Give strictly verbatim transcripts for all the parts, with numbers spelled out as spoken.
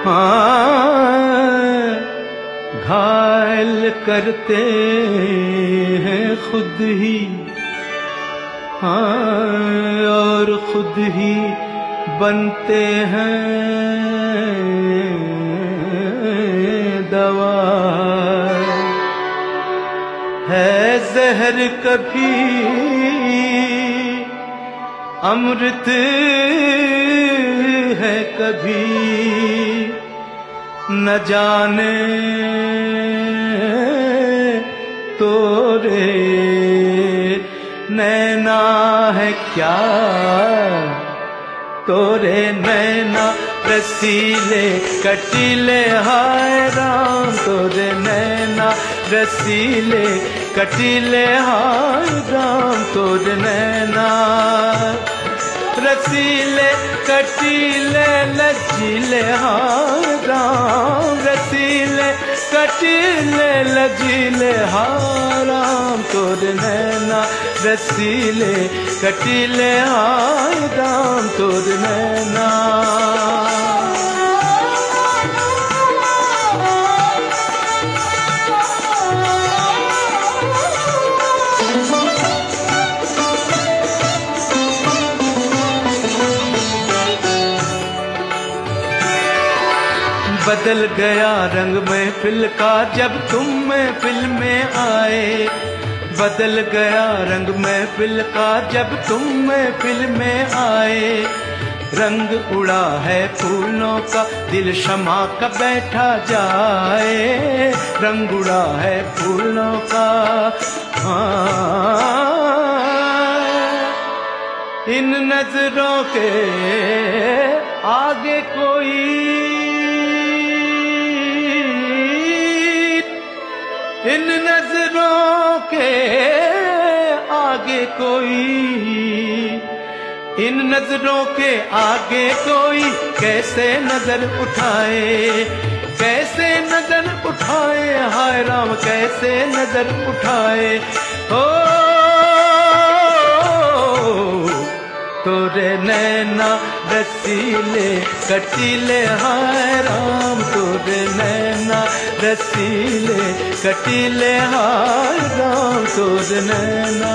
हाँ घायल करते हैं खुद ही, हाँ और खुद ही बनते हैं दवा। है जहर कभी अमृत है कभी, न जाने तोरे नैना है क्या, तोरे नैना रसीले कटीले हाय राम, तोरे नैना रसीले कटीले हाय राम, तोरे नैना रसीले कटीले लचीले हाय राम, रसीले कटीले लचीले हाय राम, तोरे नैना रसीले कटीले हाय राम, तोरे नैना। बदल गया रंग महफिल का जब तुम महफिल में आए, बदल गया रंग महफिल का जब तुम महफिल में आए। रंग उड़ा है फूलों का दिल शमा का बैठा जाए, रंग उड़ा है फूलों का। हाँ इन नजरों के आगे कोई, इन नजरों के आगे कोई, इन नजरों के आगे कोई कैसे नजर उठाए, कैसे नजर उठाए हाय राम, कैसे नजर उठाए। ओ तोरे नैना रसीले कटीले हाय राम, तोरे नैना रसीले कटीले हाय राम, तोरे नैना।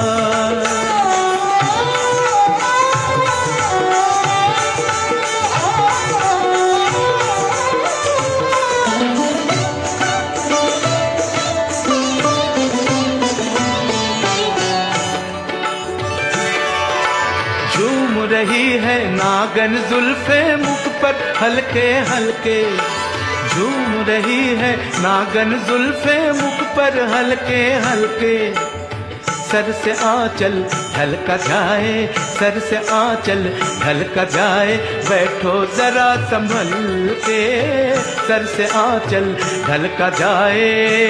झूम रही है नागन जुल्फे मुख पर हल्के हल्के, झूम रही है नागन जुल्फे मुख पर हल्के हल्के। सर से आंचल ढलका जाए, सर से आंचल ढलका जाए, बैठो जरा संभल के, सर से आंचल ढलका जाए।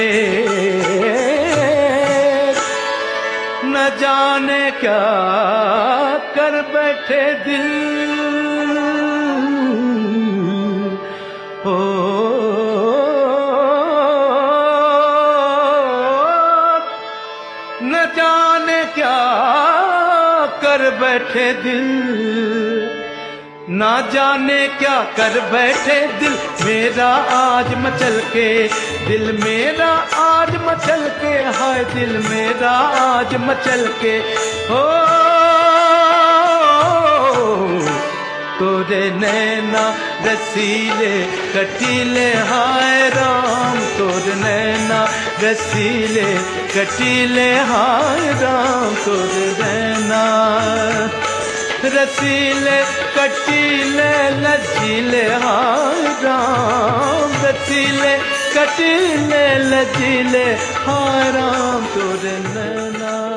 न जाने क्या कर बैठे दिल, हो न जाने क्या कर बैठे दिल, ना जाने क्या कर बैठे दिल मेरा आज मचल के, दिल मेरा आज मचल के, हाय दिल मेरा आज मचल के। हो तोरे नैना रसीले कटीले हाय राम, तोरे नैना रसीले कटीले हाय राम, तोरे नैना रसीले कटीले लचीले हाय राम, रसीले कटीले लचीले हाय राम, तोरे नैना।